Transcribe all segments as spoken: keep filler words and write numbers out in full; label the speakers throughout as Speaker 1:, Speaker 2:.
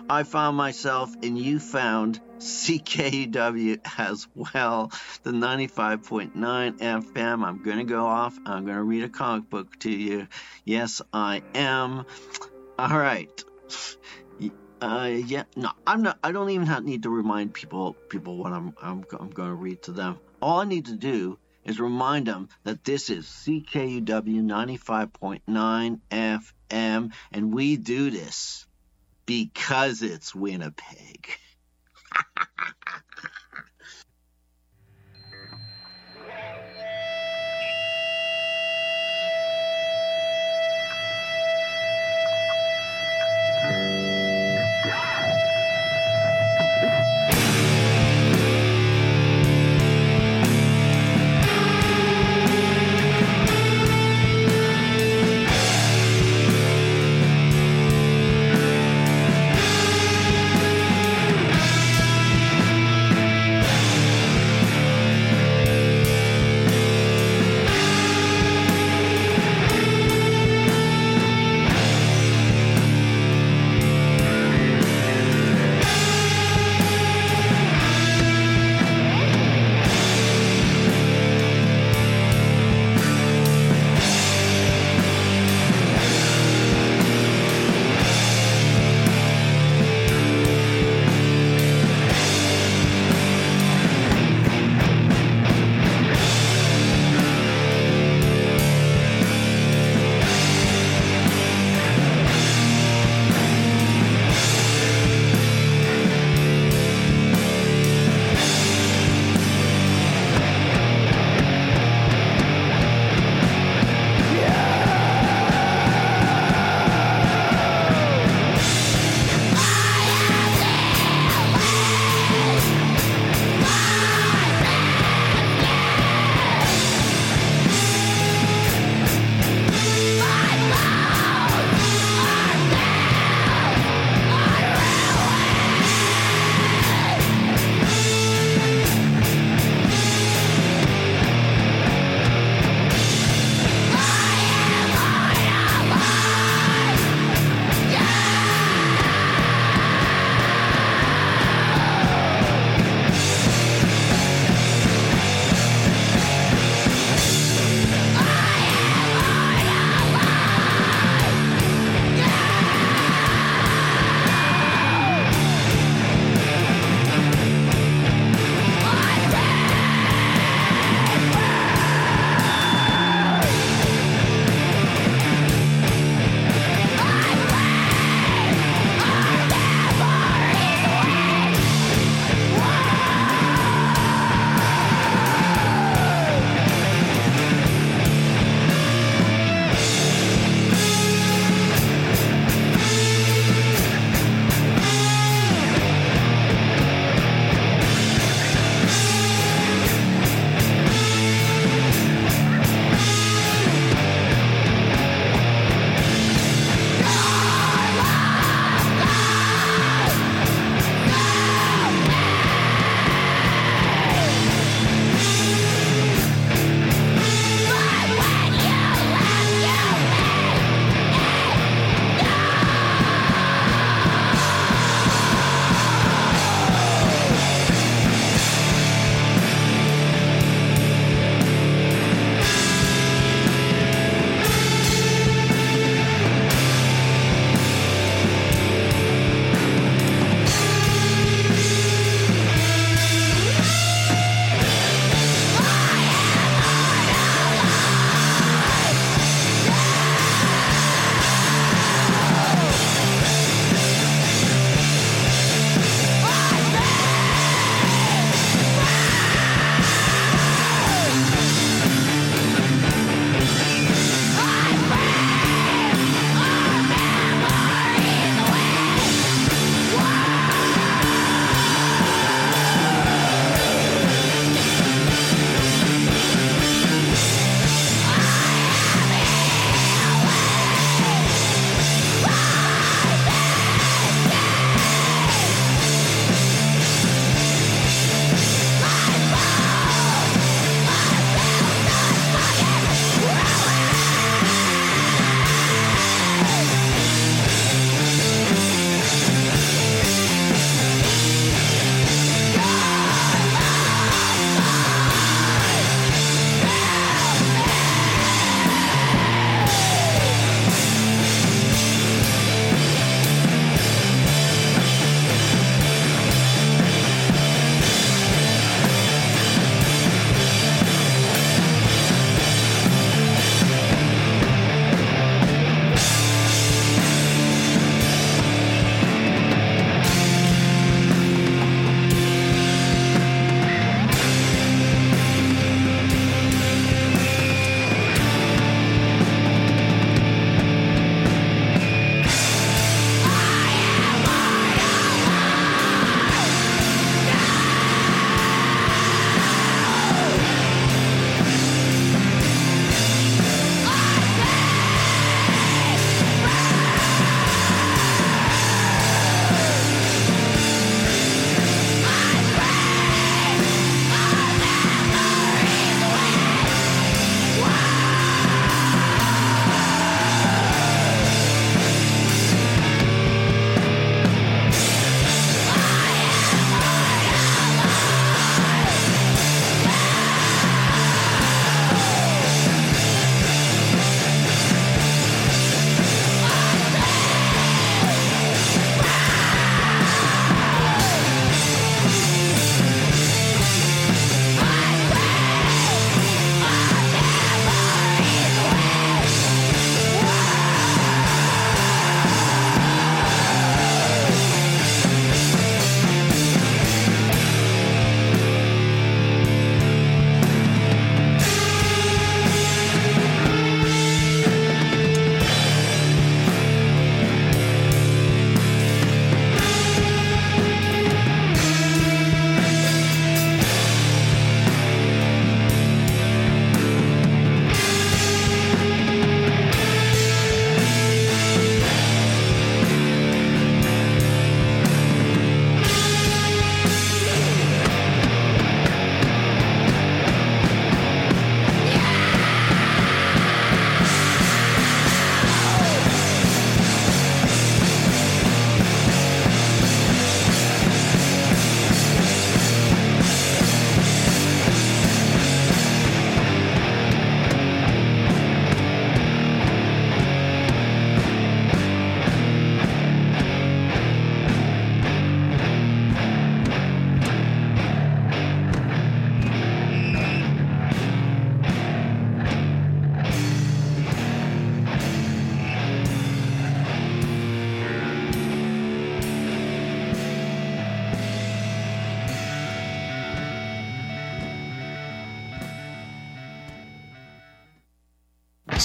Speaker 1: I found myself, and you found C K U W as well, the ninety-five point nine F M. I'm going to go off. I'm going to read a comic book to you. Yes, I am. All right. Uh, yeah, no, I'm not. I don't even have, need to remind people people what I'm I'm, I'm going to read to them. All I need to do is remind them that this is C K U W ninety-five point nine F M, and we do this because it's Winnipeg.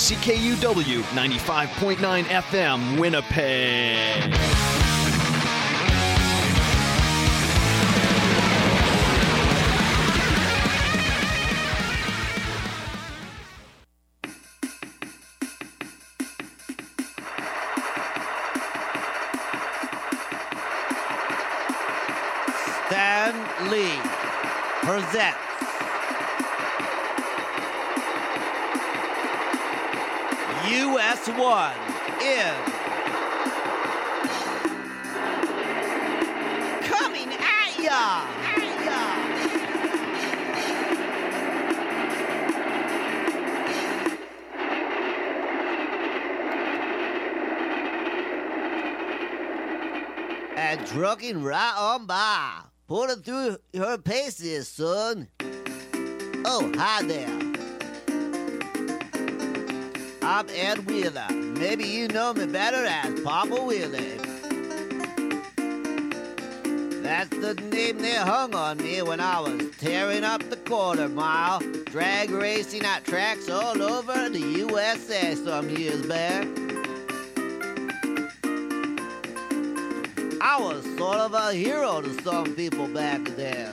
Speaker 2: C K U W ninety-five point nine F M, Winnipeg.
Speaker 3: Stan Lee presents U S one in Coming at ya! At ya! And trucking right on by. Pulling through her paces, son. Oh, hi there. I'm Ed Wheeler. Maybe you know me better as Papa Willie. That's the name they hung on me when I was tearing up the quarter mile, drag racing at tracks all over the U S A some years back. I was sort of a hero to some people back then.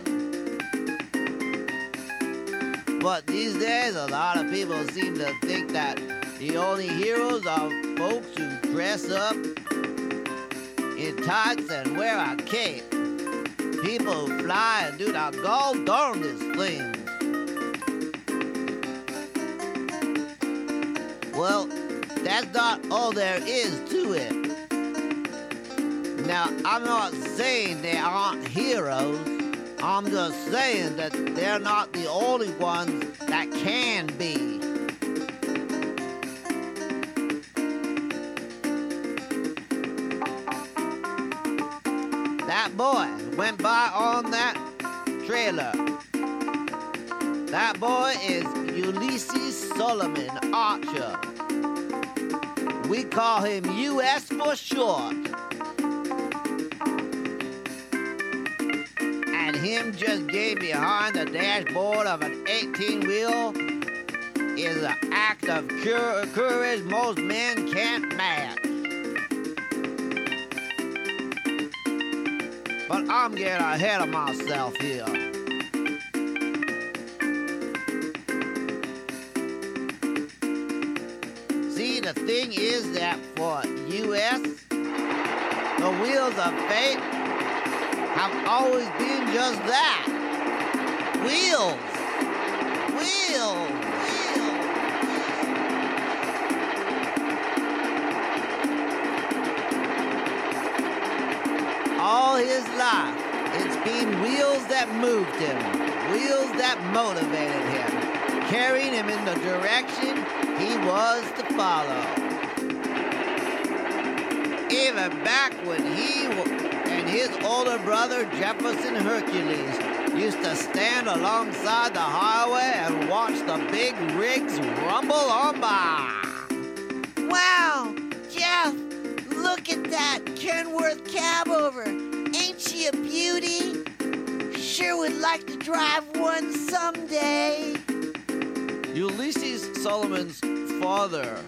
Speaker 3: But these days, a lot of people seem to think that the only heroes are folks who dress up in tights and wear a cape. People who fly and do the gall darndest things. Well, that's not all there is to it. Now, I'm not saying they aren't heroes. I'm just saying that they're not the only ones that can be. That boy went by on that trailer. That boy is Ulysses Solomon Archer. We call him U S for short. And him just getting behind the dashboard of an eighteen-wheel is an act of cur- courage most men can't match. But I'm getting ahead of myself here. See, the thing is that for U S, the wheels of fate have always been just that. Wheels. Wheels. Wheels. All his life, it's been wheels that moved him, wheels that motivated him, carrying him in the direction he was to follow. Even back when he and his older brother Jefferson Hercules used to stand alongside the highway and watch the big rigs rumble on by.
Speaker 4: Wow, Jeff, look at that Kenworth cab over. Ain't she a beauty? Sure would like to drive one someday.
Speaker 3: Ulysses Solomon's father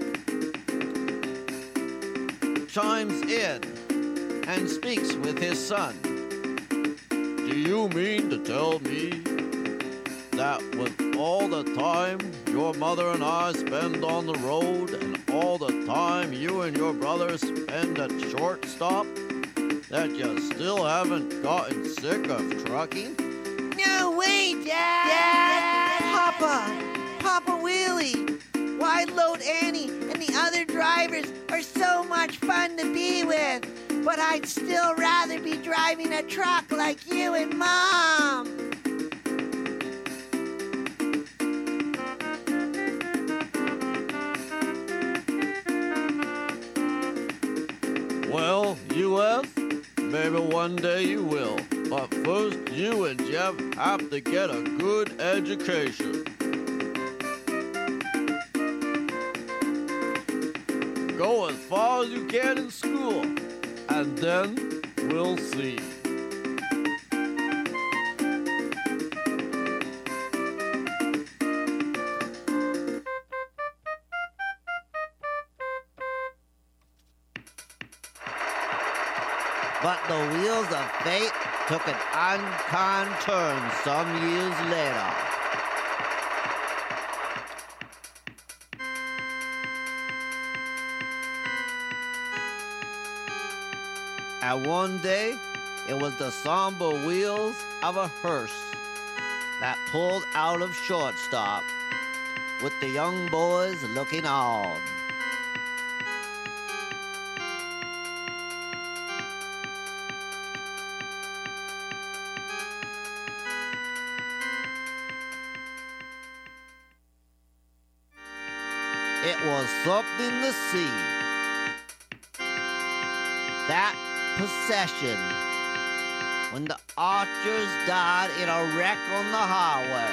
Speaker 3: chimes in and speaks with his son. Do you mean to tell me that with all the time your mother and I spend on the road and all the time you and your brother spend at shortstop, that you still haven't gotten sick of trucking?
Speaker 4: No way, Dad! Dad! Papa! Papa Willie! Wide Load Annie and the other drivers are so much fun to be with, but I'd still rather be driving a truck like you and Mom.
Speaker 3: Well, U S, maybe one day you will. But first, you and Jeff have to get a good education. Go as far as you can in school, and then we'll see. But the wheels of fate took an unkind turn some years later. And one day, it was the somber wheels of a hearse that pulled out of shortstop, with the young boys looking on. It was something to see. That procession, when the archers died in a wreck on the highway.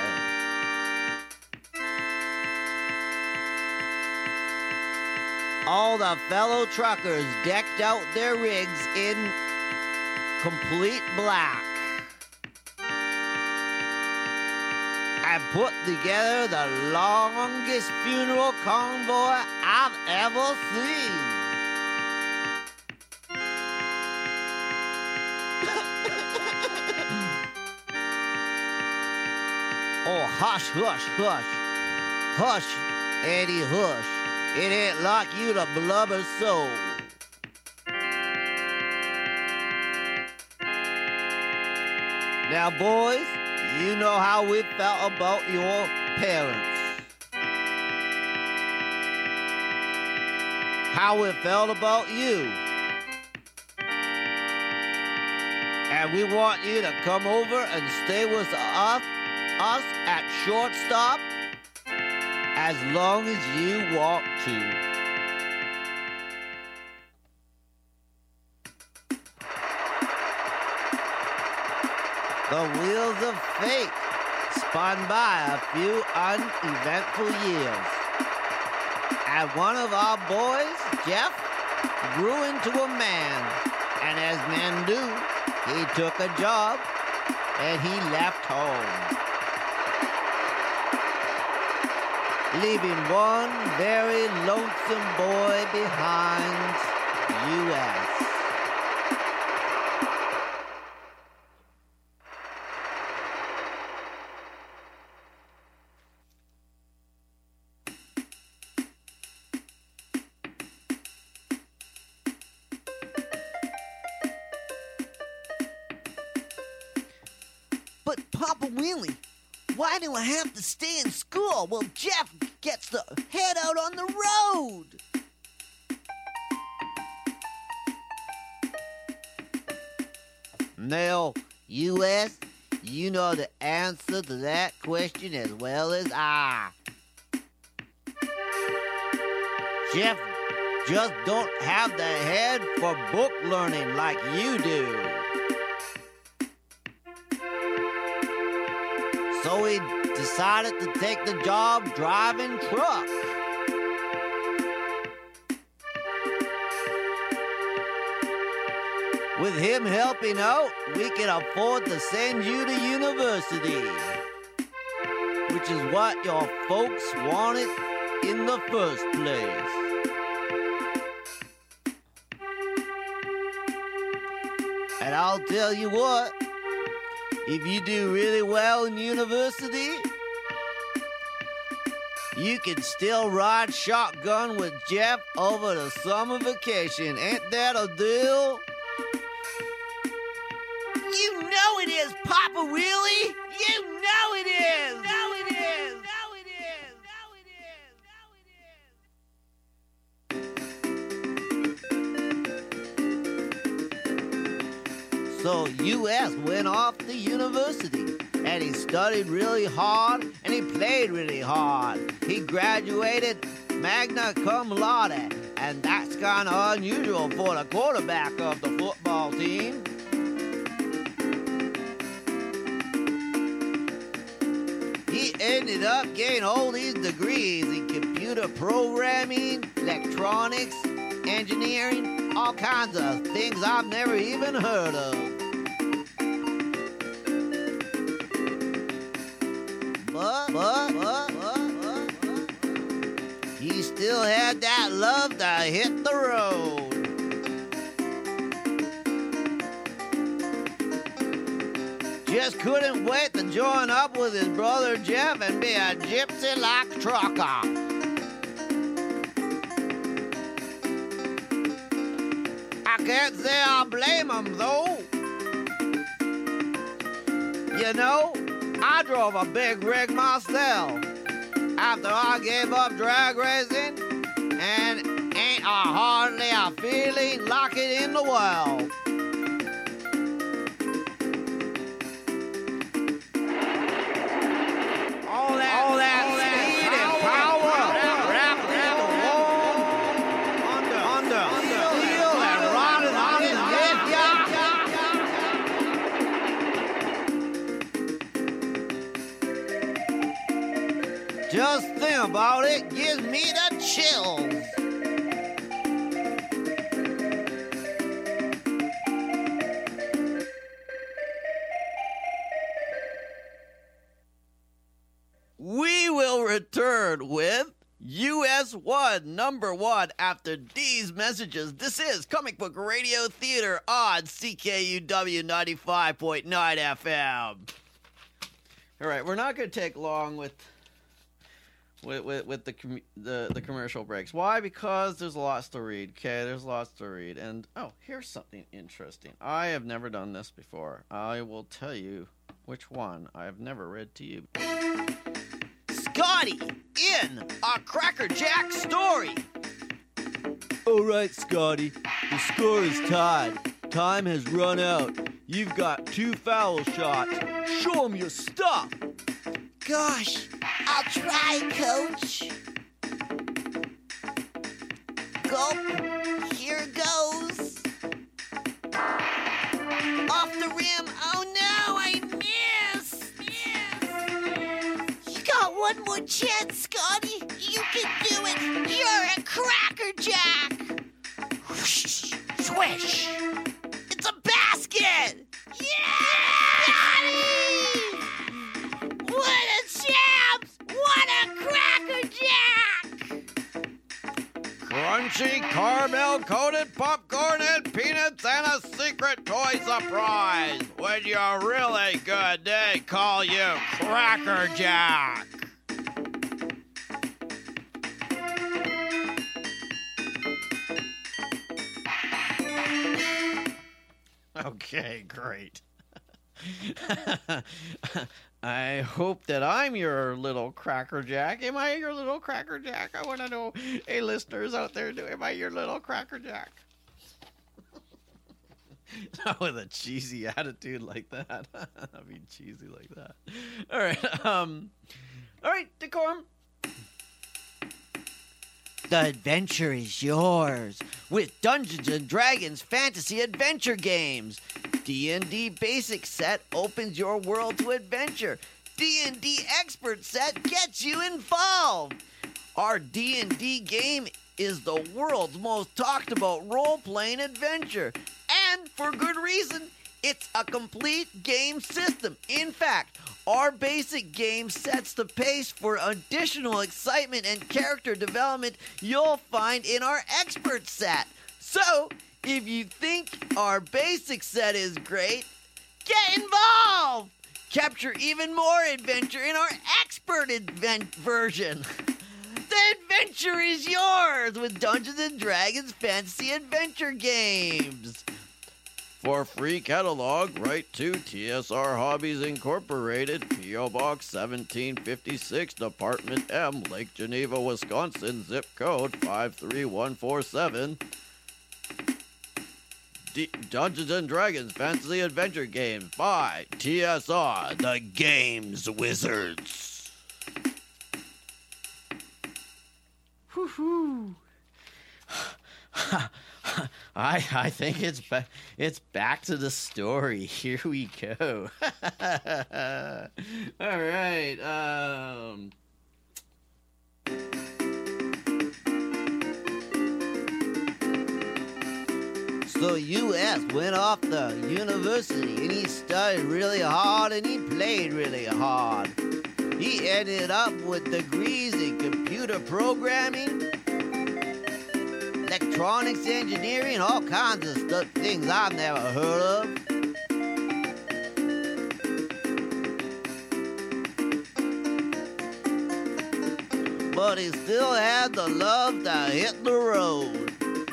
Speaker 3: All the fellow truckers decked out their rigs in complete black and put together the longest funeral convoy I've ever seen. Oh, hush, hush, hush. Hush, Eddie, hush. It ain't like you to blubber so. Now, boys, you know how we felt about your parents. How we felt about you. And we want you to come over and stay with us, us at shortstop as long as you want to. The wheels of fate spun by a few uneventful years. And one of our boys, Jeff, grew into a man. And as men do, he took a job and he left home, leaving one very lonesome boy behind, U S
Speaker 4: But Papa Willie, why do I have to stay in school while Jeff gets to head out on the road?
Speaker 3: Now, U S, you know the answer to that question as well as I. Jeff just don't have the head for book learning like you do. So he decided to take the job driving truck. With him helping out, we can afford to send you to university, which is what your folks wanted in the first place. And I'll tell you what, if you do really well in university, you can still ride shotgun with Jeff over the summer vacation. Ain't that a deal?
Speaker 4: You know it is, Papa Willie! You know it is! Know it is! Know it is! Know it
Speaker 3: is! Know it is! So U S went off to university, and he studied really hard, and he played really hard. He graduated magna cum laude, and that's kind of unusual for the quarterback of the football team. He ended up getting all these degrees in computer programming, electronics, engineering, all kinds of things I've never even heard of. But, but, but, but, but, but, he still had that love to hit the road. just couldn't wait to join up with his brother Jeff and be a gypsy-like trucker. I can't say I blame him, though. You know, I drove a big rig myself after I gave up drag racing, and ain't a hardly a feeling like it in the world. All that, all that, all that speed and power, wrapped in the wall, under, under, under steel and rotted on his head, yeah. Just think about it, gives me the chills. We will return with U S one, number one, after these messages. This is Comic Book Radio Theater on C K U W ninety-five point nine F M. All right, we're not going to take long with with with, with the, com- the the commercial breaks. Why? Because there's lots to read. Okay, there's lots to read. And oh, here's something interesting. I have never done this before. I will tell you which one I have never read to you. Scotty in a Cracker Jack story. All right, Scotty. The score is tied. Time has run out. You've got two foul shots. Show 'em your stuff.
Speaker 4: Gosh, I'll try, Coach. Gulp. Here goes. Off the rim. Oh no, I missed. You got one more chance, Scotty. You can do it. You're a Cracker Jack. Whoosh, swish. It's a basket. Yeah! What a champs! What a Cracker Jack!
Speaker 3: Crunchy caramel-coated popcorn and peanuts and a secret toy surprise. When you're really good, they call you Cracker Jack. Okay, great. I hope that I'm your little Cracker Jack. Am I your little Cracker Jack? I want to know, hey, listeners out there, do am I your little Cracker Jack? Not with a cheesy attitude like that. I mean, cheesy like that. All right. Um. All right, Decorum. The adventure is yours with Dungeons and Dragons Fantasy Adventure Games. D and D Basic Set opens your world to adventure. D and D Expert Set gets you involved. Our D and D game is the world's most talked about role-playing adventure. And for good reason, it's a complete game system. In fact, our basic game sets the pace for additional excitement and character development you'll find in our expert set. So, if you think our basic set is great, get involved! Capture even more adventure in our expert advent version. The adventure is yours with Dungeons and Dragons Fantasy Adventure Games. For free catalog, write to T S R Hobbies Incorporated, P O Box seventeen fifty-six, Department M, Lake Geneva, Wisconsin, zip code five three one four seven. D- Dungeons and Dragons Fantasy Adventure Games by T S R, the Games Wizards. Whew. I I think it's ba- it's back to the story. Here we go. All right. Um. So U S went off the university and he studied really hard and he played really hard. He ended up with degrees in computer programming, electronics engineering, all kinds of stuff, things I've never heard of. but he still had the love to hit the road.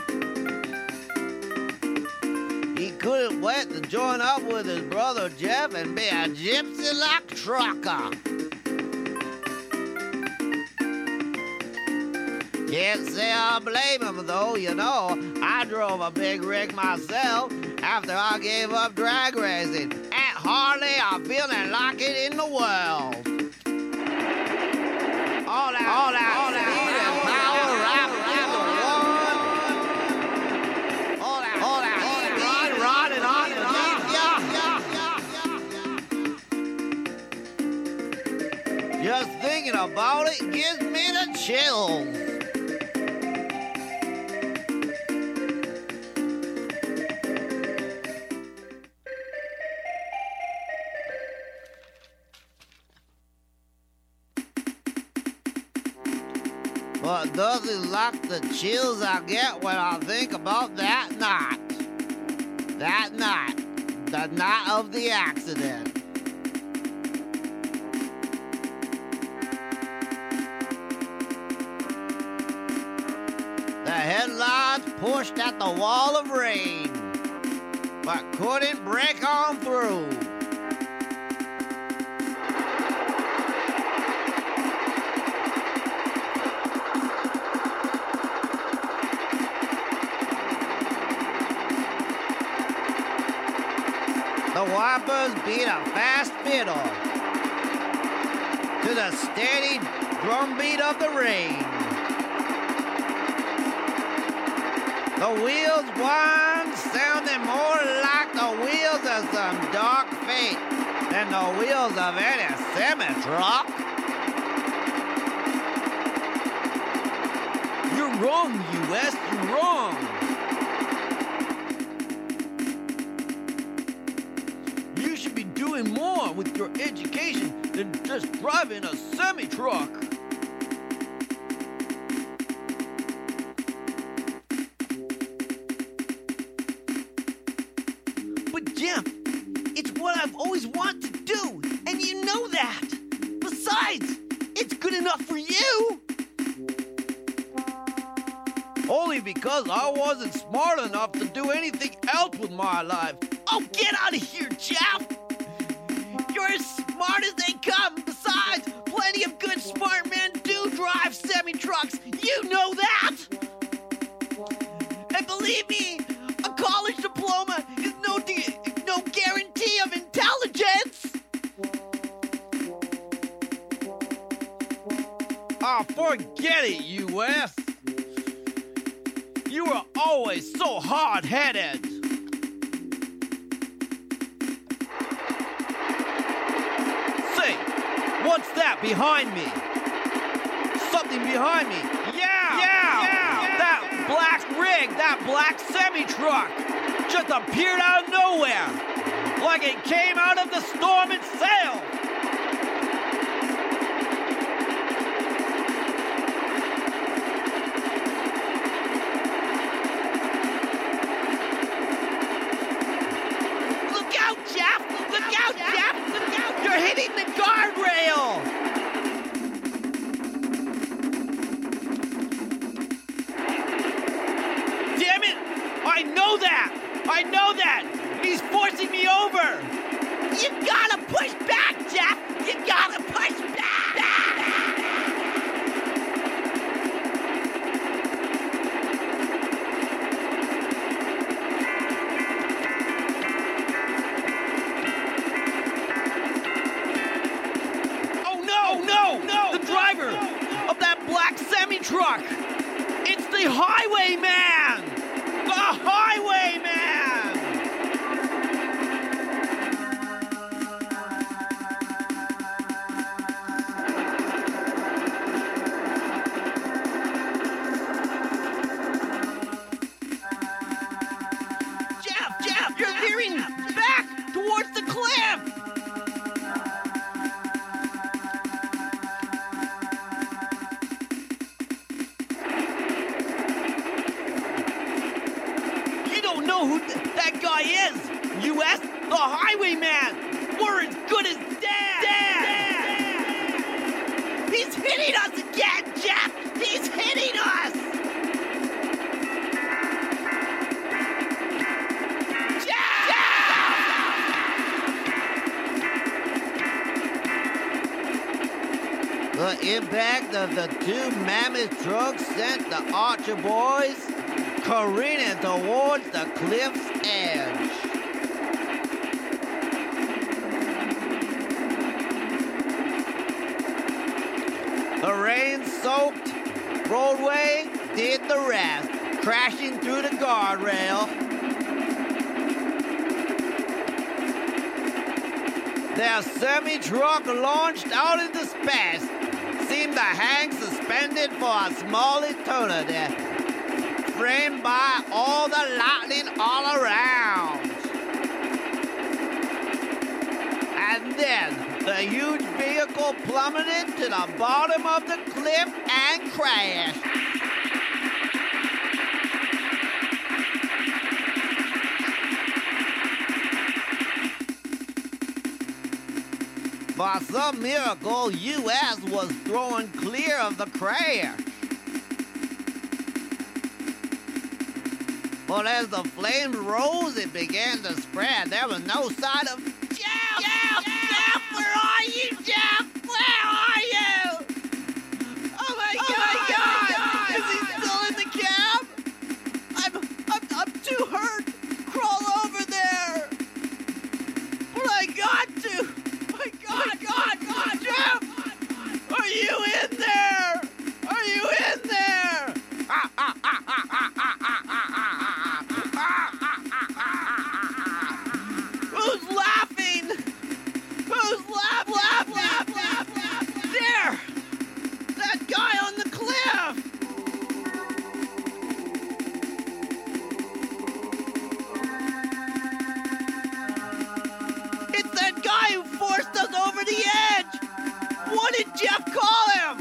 Speaker 3: He couldn't wait to join up with his brother Jeff and be a gypsy-like trucker. Can't say I blame him though, you know. I drove a big rig myself after I gave up drag racing. Ain't hardly a feeling like it in the world. All that, all that, all that speed and power wrapped into one. All that, all that, all that speed, run and on and on. Just thinking about it gives me the chills. But doesn't like the chills I get when I think about that night. That night. The night of the accident. The headlights pushed at the wall of rain, but couldn't break on through. The wipers beat a fast fiddle to the steady drumbeat of the rain. The wheels whine, sounding more like the wheels of some dark fate than the wheels of any semi-truck. You're wrong, U S, you're wrong. More with your education than just driving a semi-truck.
Speaker 5: But Jeff, it's what I've always wanted to do, and you know that. Besides, it's good enough for you.
Speaker 3: Only because I wasn't smart enough to do anything else with my life.
Speaker 5: Oh, get out of here, Jeff! You're as smart as they come. Besides, plenty of good smart men do drive semi-trucks. You know that. And believe me, a college diploma is no de- no guarantee of intelligence.
Speaker 3: Oh, forget it, U S. You were always so hard-headed. What's that behind me? Something behind me. Yeah, yeah, yeah. That black rig, that black semi-truck just appeared out of nowhere. Like it came out of the storm itself.
Speaker 5: Look out, Jeff! Look out, Jeff! Look out! You're hitting the guardrail!
Speaker 3: Damn it! I know that! I know that! He's forcing me over!
Speaker 5: You gotta push back, Jeff! You gotta push back!
Speaker 3: Truck! It's the Highwayman! The Highwayman!
Speaker 5: Jeff, Jeff, you're veering back towards the cliff!
Speaker 3: U S, the Highwayman! We're as good as dead! dead.
Speaker 5: He's hitting us again, Jeff! He's hitting us! Jeff!
Speaker 3: The impact of the two mammoth trucks sent the Archer boys careening towards the cliff's edge. The rain-soaked roadway did the rest, crashing through the guardrail. Their semi-truck launched out into space, seemed to hang suspended for a small eternity, framed by all the lightning all around. And then the huge vehicle plummeted to the bottom of the cliff and crashed. By some miracle, U S was thrown clear of the crash. But as the flames rose, it began to spread. There was no sign of...
Speaker 5: Jeff! Jeff! Jeff! Where are you, Jeff? Where are you? Oh my
Speaker 4: Oh
Speaker 5: God!
Speaker 4: my God!
Speaker 5: Is he still in the cab? I'm, I'm, I'm too hurt. Crawl over there. But I got to. My God! God! God! Jeff! Are you in there? Are you in there? Who's laughing? Who's laugh, laugh, laugh, laugh, laugh? There! That guy on the cliff! It's that guy who forced us over the edge! What did Jeff call him?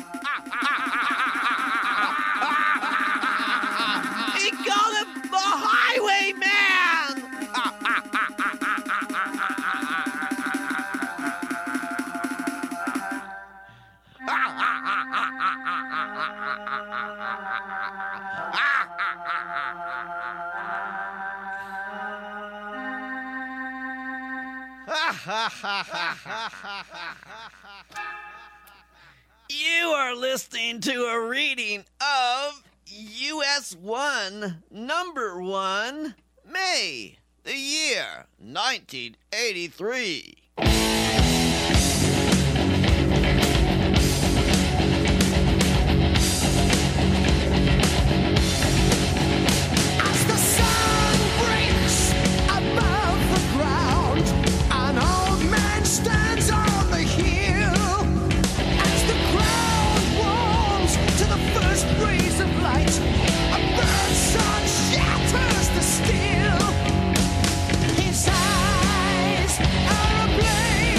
Speaker 5: He called him the Highwayman! You are listening to a reading of U S one, number one, May, the year nineteen eighty-three.
Speaker 6: As the sun breaks above the ground, an old man stands on the hill. As the ground warms to the first rays of light, a burnt sun shatters the steel. His eyes are ablaze.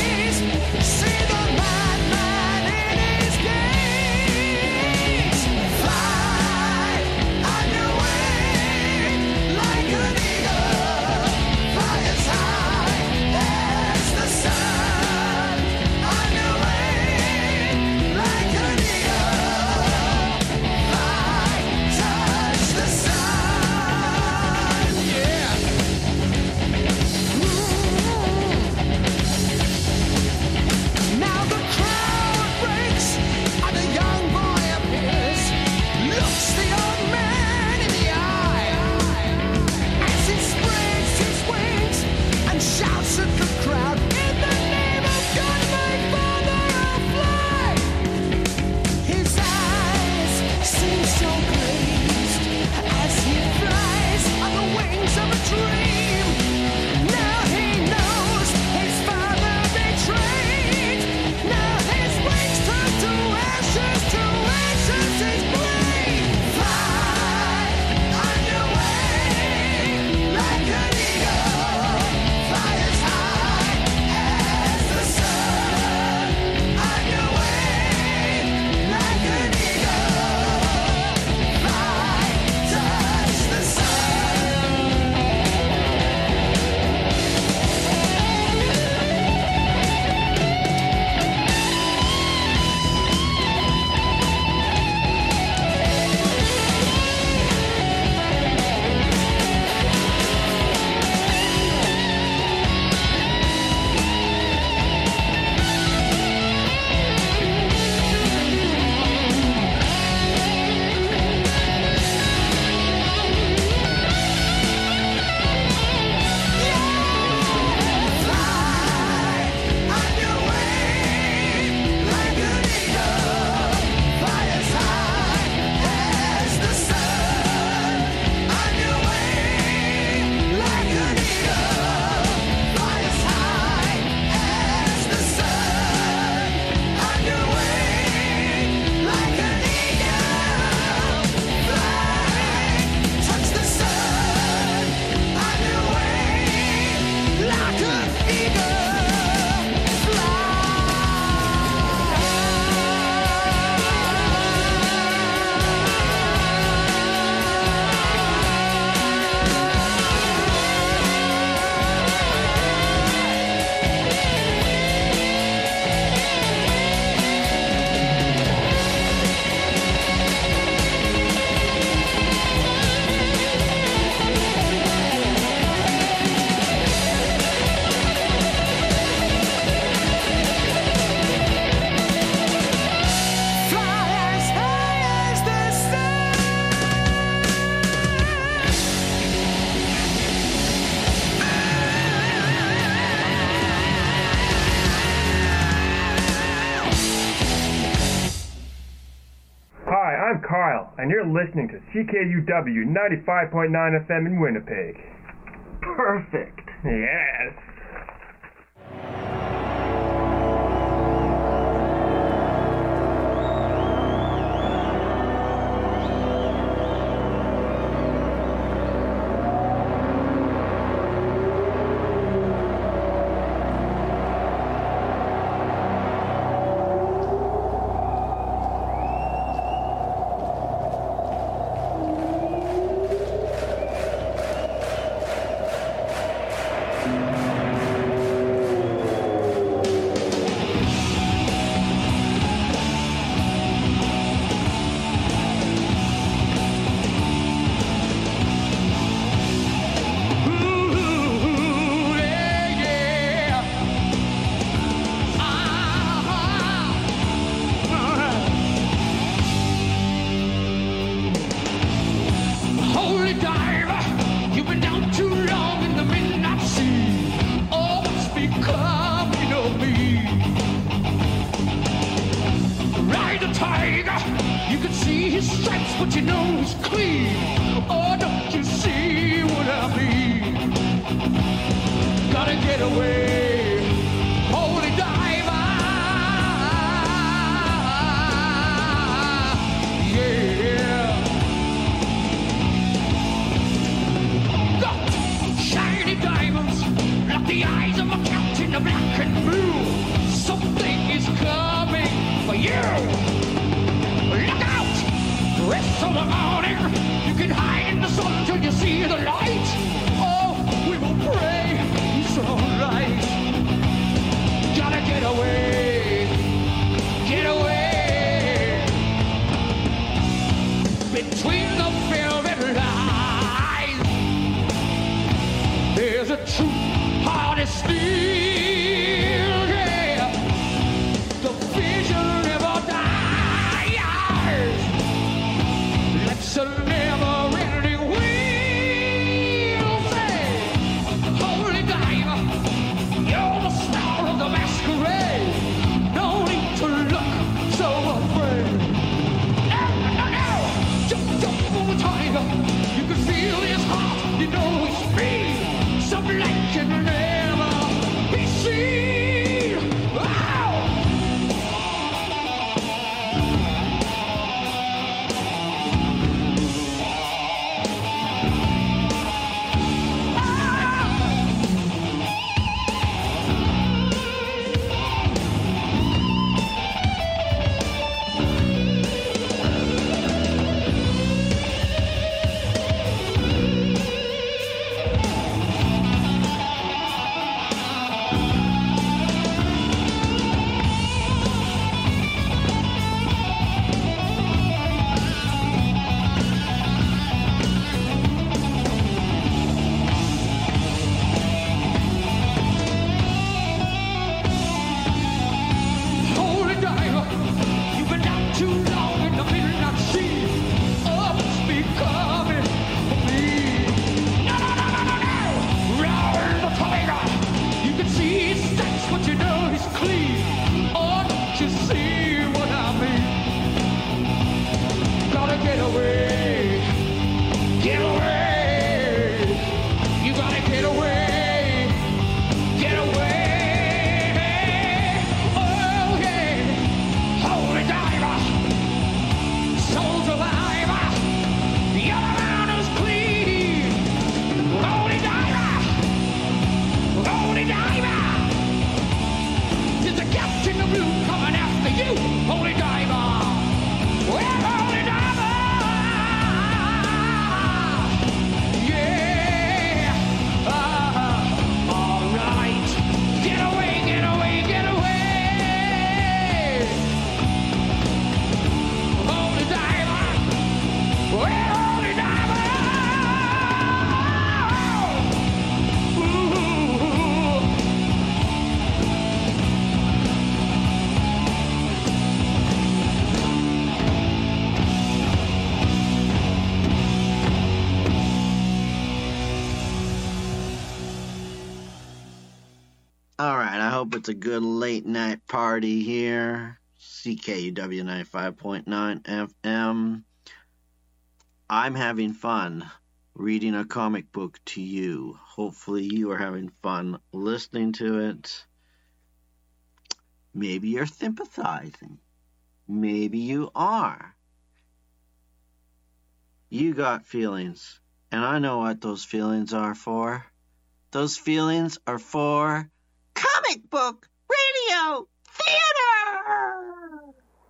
Speaker 7: and you're listening to C K U W ninety-five point nine F M in Winnipeg.
Speaker 1: Perfect.
Speaker 7: Yes.
Speaker 1: It's a good late night party here. C K U W ninety-five point nine F M. I'm having fun reading a comic book to you. Hopefully you are having fun listening to it. Maybe you're sympathizing. Maybe you are. You got feelings, and I know what those feelings are for. Those feelings are for comic book radio theater!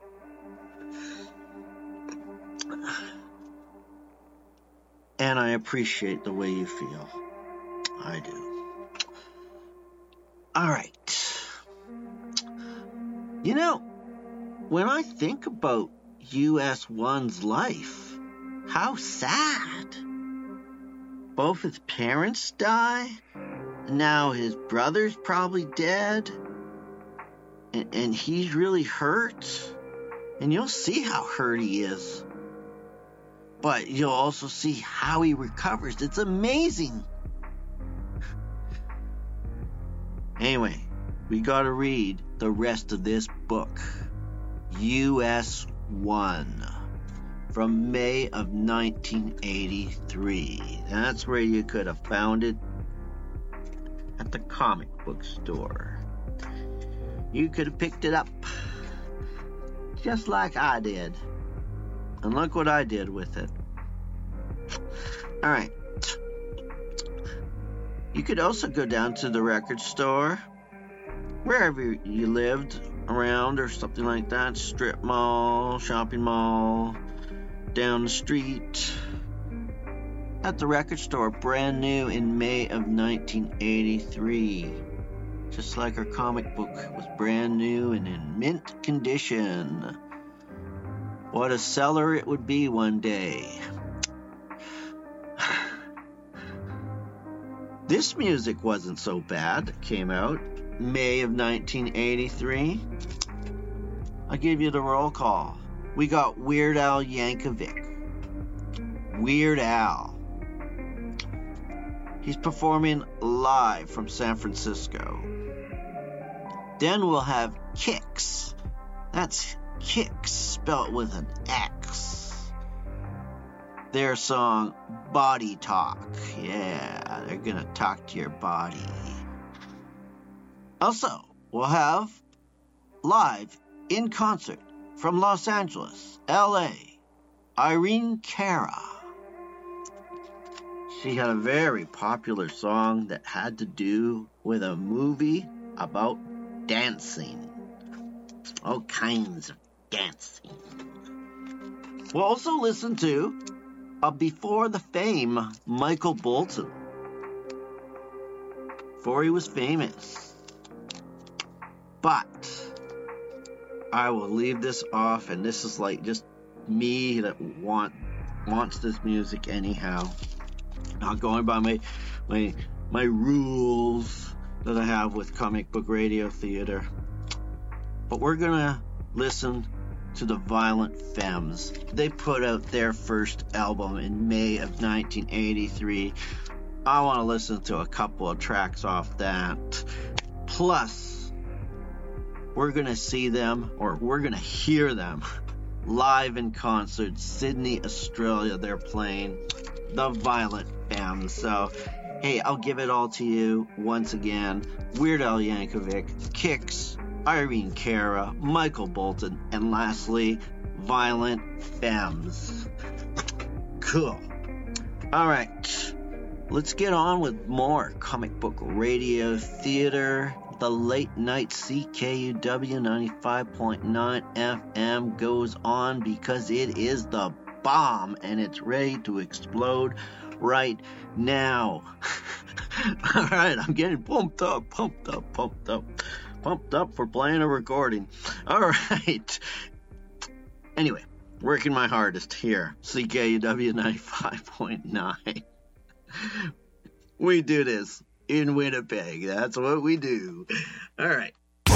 Speaker 1: And I appreciate the way you feel. I do. All right. You know, when I think about U S one's life, how sad. Both his parents die. Now his brother's probably dead. And, and he's really hurt. And you'll see how hurt he is. But you'll also see how he recovers. It's amazing. Anyway, we gotta read the rest of this book. U S one. From May of nineteen eighty-three. That's where you could have found it. At the comic book store. You could have picked it up. Just like I did. And look what I did with it. Alright. You could also go down to the record store. Wherever you lived around or something like that. Strip mall, shopping mall, down the street. At the record store, brand new in May of nineteen eighty-three. Just like our comic book was brand new and in mint condition. What a seller it would be one day. This music wasn't so bad. It came out May of nineteen eighty-three. I'll give you the roll call. We got Weird Al Yankovic. Weird Al. He's performing live from San Francisco. Then we'll have Kix. That's Kix spelled with an X. Their song Body Talk. Yeah, they're gonna talk to your body. Also, we'll have live in concert from Los Angeles, L A, Irene Cara. She had a very popular song that had to do with a movie about dancing. All kinds of dancing. We'll also listen to a Before the Fame Michael Bolton. Before he was famous. But I will leave this off, and this is like just me that want wants this music anyhow. Not going by my my my rules that I have with comic book radio theater. But we're gonna listen to the Violent Femmes. They put out their first album in May of nineteen eighty-three. I want to listen to a couple of tracks off that. Plus, we're gonna see them, or we're gonna hear them live in concert. Sydney, Australia, they're playing the Violent Femmes. So, hey, I'll give it all to you once again. Weird Al Yankovic, Kix, Irene Cara, Michael Bolton, and lastly, Violent Femmes. Cool. Alright, let's get on with more comic book radio theater. The late night C K U W ninety-five point nine F M goes on because it is the bomb and it's ready to explode right now. Alright, I'm getting pumped up, pumped up, pumped up. Pumped up for playing a recording. Alright. Anyway, working my hardest here. C K U W ninety-five point nine. We do this in Winnipeg. That's what we do. Alright.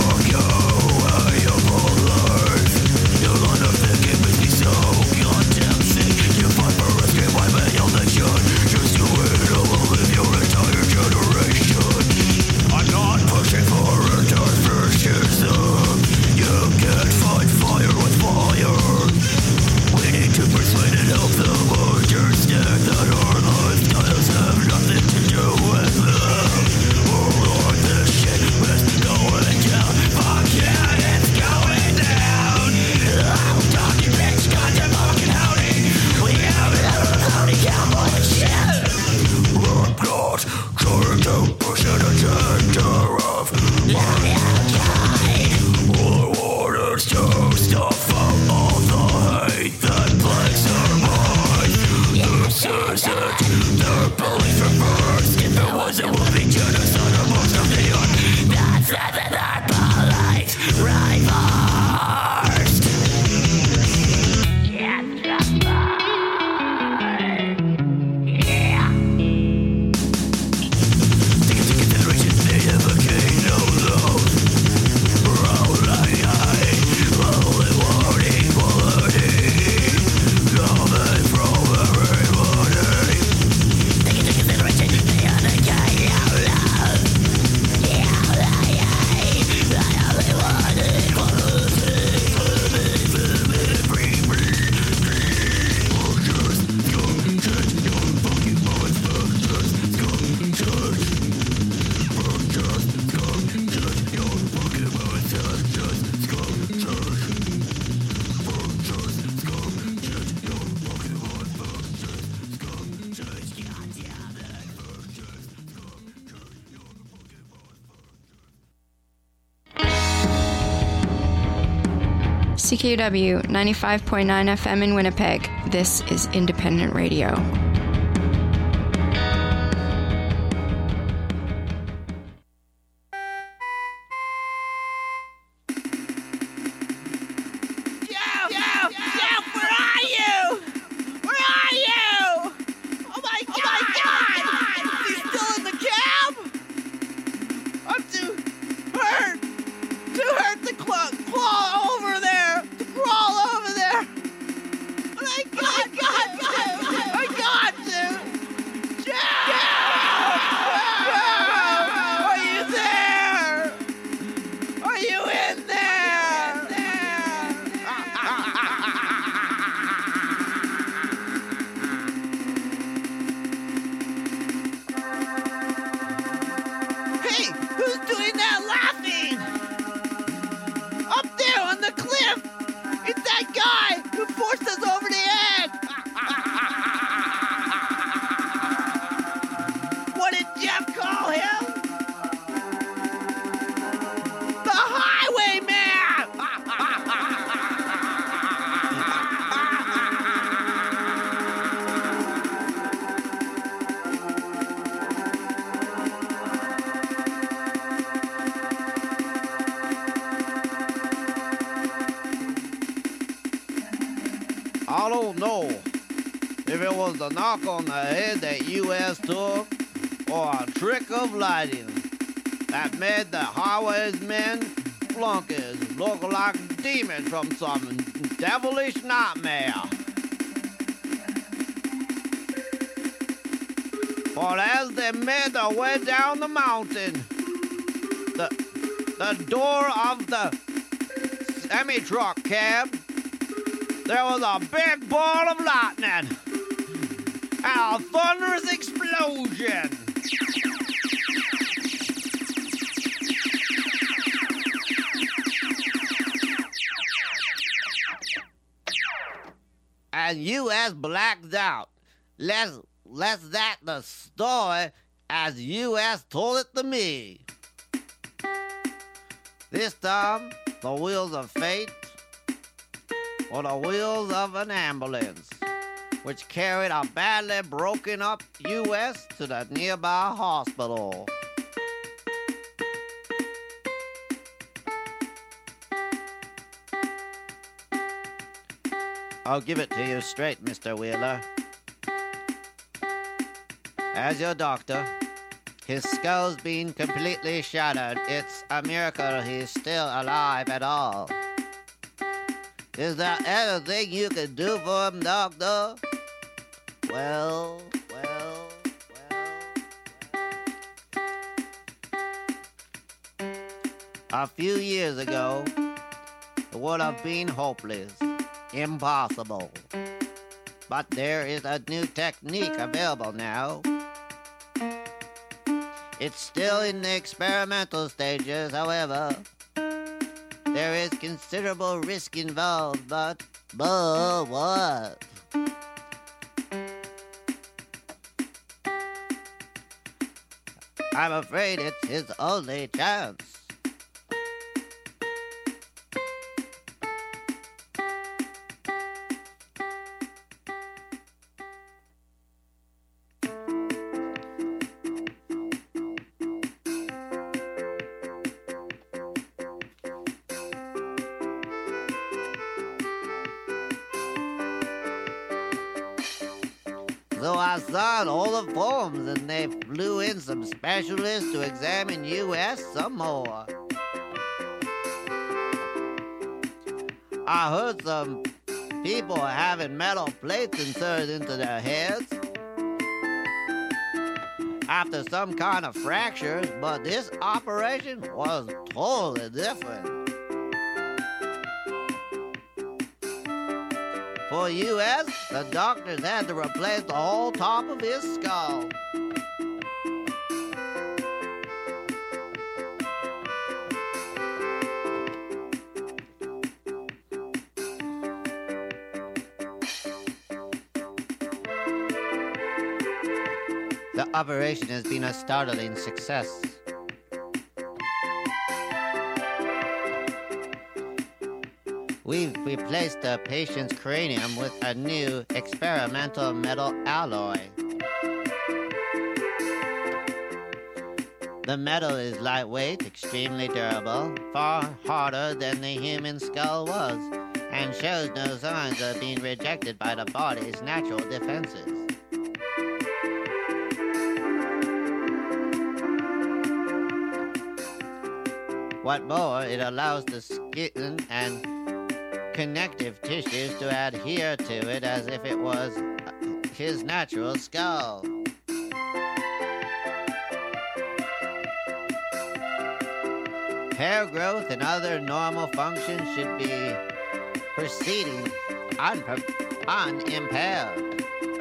Speaker 6: I'm not pushing for a diversion. You can't fight fire with fire. We need to persuade and help the murder.
Speaker 8: C K U W ninety-five point nine F M in Winnipeg. This is Independent Radio.
Speaker 3: I don't know if it was the knock on the head that U S took or a trick of lighting that made the highwaysmen flunkies look like demons from some devilish nightmare. For as they made their way down the mountain, the, the door of the semi-truck cab, there was a big ball of lightning and a thunderous explosion. And U S blacked out. Less, less that the story as U S told it to me. This time, the wheels of fate or the wheels of an ambulance, which carried a badly broken up U S to the nearby hospital. I'll give it to you straight, Mister Wheeler. As your doctor, his skull's been completely shattered. It's a miracle he's still alive at all. Is there anything you can do for him, doctor? Well, well, well, well. A few years ago, it would have been hopeless, impossible. But there is a new technique available now. It's still in the experimental stages, however. There is considerable risk involved, but... But what? I'm afraid it's his only chance. So I signed all the forms and they flew in some specialists to examine U S some more. I heard some people having metal plates inserted into their heads after some kind of fractures, but this operation was totally different. For U S, the doctors had to replace the whole top of his skull. The operation has been a startling success. We've replaced the patient's cranium with a new experimental metal alloy. The metal is lightweight, extremely durable, far harder than the human skull was, and shows no signs of being rejected by the body's natural defenses. What more, it allows the skin and connective tissues to adhere to it as if it was his natural skull. Hair growth and other normal functions should be proceeding unper- unimpaired.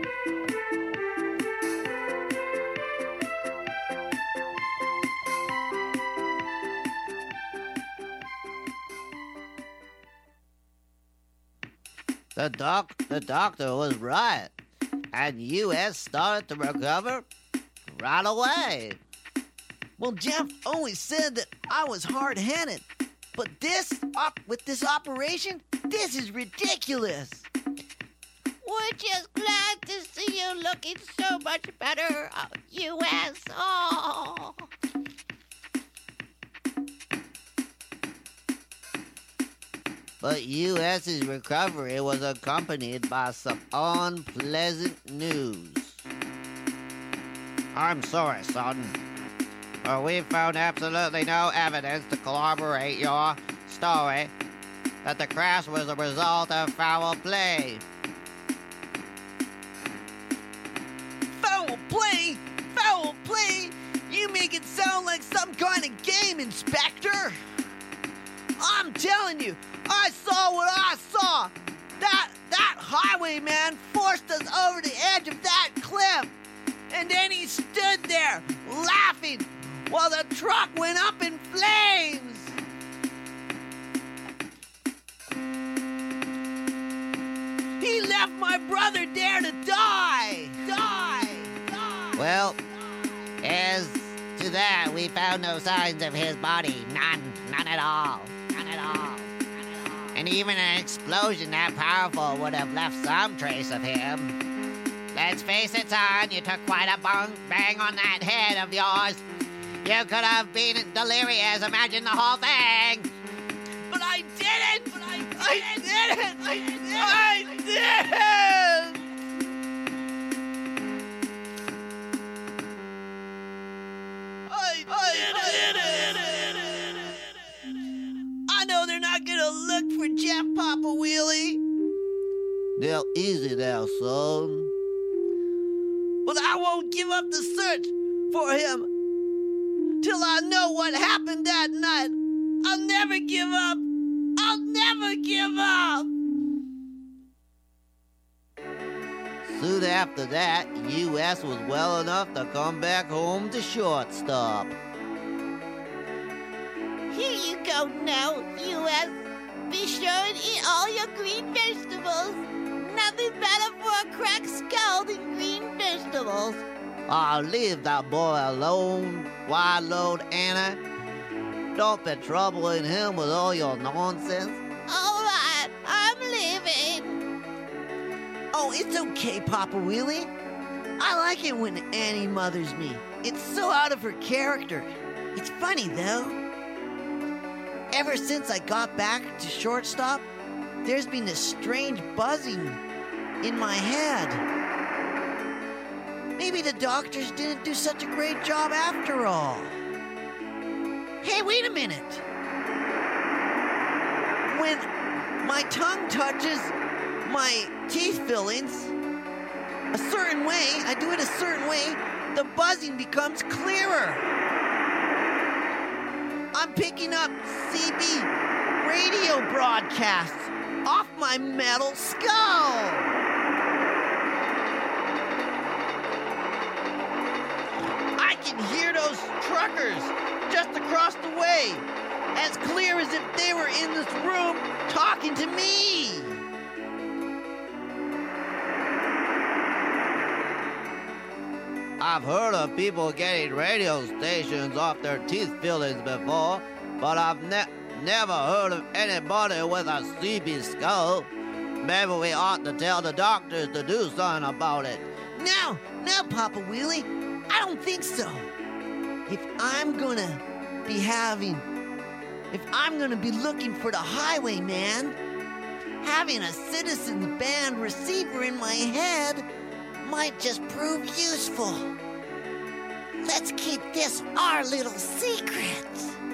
Speaker 3: The doc, the doctor was right, and U S started to recover right away.
Speaker 4: Well, Jeff always said that I was hard-headed, but this, op- with this operation, this is ridiculous.
Speaker 9: We're just glad to see you looking so much better, uh, U S Oh.
Speaker 3: But U S's recovery was accompanied by some unpleasant news. I'm sorry, son. But we found absolutely no evidence to corroborate your story that the crash was a result of foul play.
Speaker 4: Foul play? Foul play? You make it sound like some kind of game, Inspector. I'm telling you, I saw what I saw. That that highwayman forced us over the edge of that cliff. And then he stood there, laughing, while the truck went up in flames. He left my brother there to die. Die. Die.
Speaker 3: Well, as to that, we found no signs of his body. None. None at all. None at all. And even an explosion that powerful would have left some trace of him. Let's face it, son, you took quite a bang, bang on that head of yours. You could have been delirious. Imagine the whole thing.
Speaker 4: But I didn't. But I didn't. I didn't. I didn't. I didn't. I, I didn't. I know they're not gonna look for Jeff, Papa Wheelie.
Speaker 3: They're easy there, son.
Speaker 4: But I won't give up the search for him till I know what happened that night. I'll never give up. I'll never give up.
Speaker 3: Soon after that, U S was well enough to come back home to shortstop.
Speaker 9: Here you go now, U S Be sure and eat all your green vegetables. Nothing better for a cracked skull than green vegetables.
Speaker 3: Oh, leave that boy alone, wide-load Anna. Don't be troubling him with all your nonsense.
Speaker 9: All right, I'm leaving.
Speaker 4: Oh, it's okay, Papa Wheelie. I like it when Annie mothers me. It's so out of her character. It's funny, though. Ever since I got back to shortstop, there's been this strange buzzing in my head. Maybe the doctors didn't do such a great job after all. Hey, wait a minute. When my tongue touches my teeth fillings a certain way, I do it a certain way, the buzzing becomes clearer. I'm picking up C B radio broadcasts off my metal skull. I can hear those truckers just across the way, as clear as if they were in this room talking to me.
Speaker 3: I've heard of people getting radio stations off their teeth fillings before, but I've ne- never heard of anybody with a C B skull. Maybe we ought to tell the doctors to do something about it.
Speaker 4: No, no, Papa Wheelie. I don't think so. If I'm gonna be having, if I'm gonna be looking for the highwayman, having a Citizens Band receiver in my head might just prove useful. Let's keep this our little secret.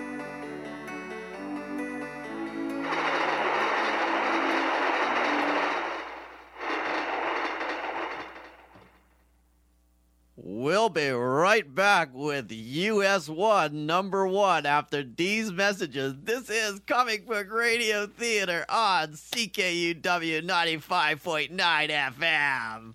Speaker 3: We'll be right back with U S one number one after these messages. This is Comic Book Radio Theater on C K U W ninety-five point nine F M.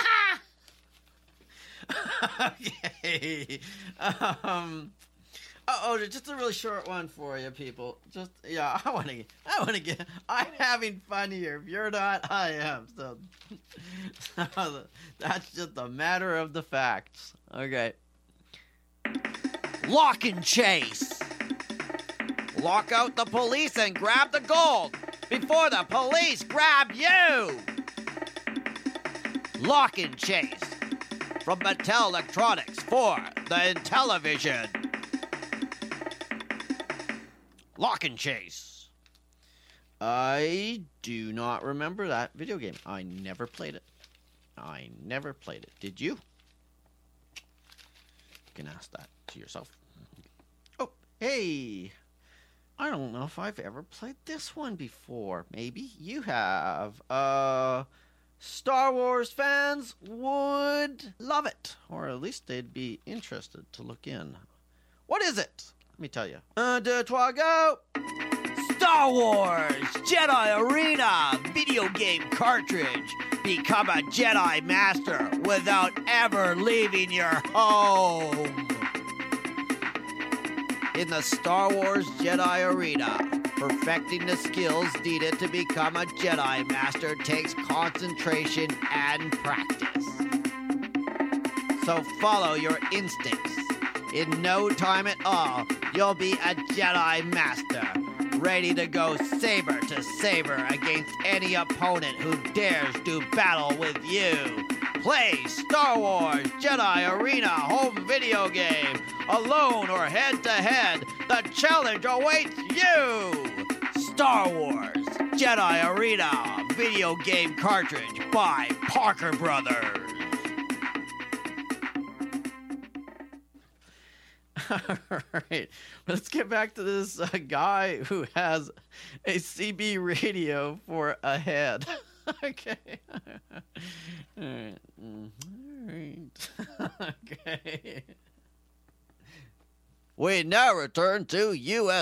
Speaker 3: Okay. Um. Oh, just a really short one for you, people. Just yeah, I want to. I want to get. I'm having fun here. If you're not, I am. So, so that's just a matter of the facts. Okay.
Speaker 5: Lock and chase.
Speaker 3: Lock out the police and grab the gold before the police grab you.
Speaker 5: Lock and chase.
Speaker 3: From Mattel Electronics for the Intellivision. Lock and Chase. I do not remember that video game. I never played it. I never played it. Did you? You can ask that to yourself. Oh, hey. I don't know if I've ever played this one before. Maybe you have. Uh, Star Wars fans would love it. Or at least they'd be interested to look in. What is it? Let me tell you. Un, deux, trois, go!
Speaker 5: Star Wars Jedi Arena video game cartridge. Become a Jedi Master without ever leaving your home.
Speaker 3: In the Star Wars Jedi Arena, perfecting the skills needed to become a Jedi Master takes concentration and practice. So follow your instincts. In no time at all, you'll be a Jedi Master, ready to go saber to saber against any opponent who dares do battle with you. Play Star Wars Jedi Arena home video game, alone or head-to-head. The challenge awaits you!
Speaker 5: Star Wars Jedi Arena video game cartridge by Parker Brothers.
Speaker 3: All right, let's get back to this uh, guy who has a C B radio for a head. Okay. All right. All right. Okay. We now return to U S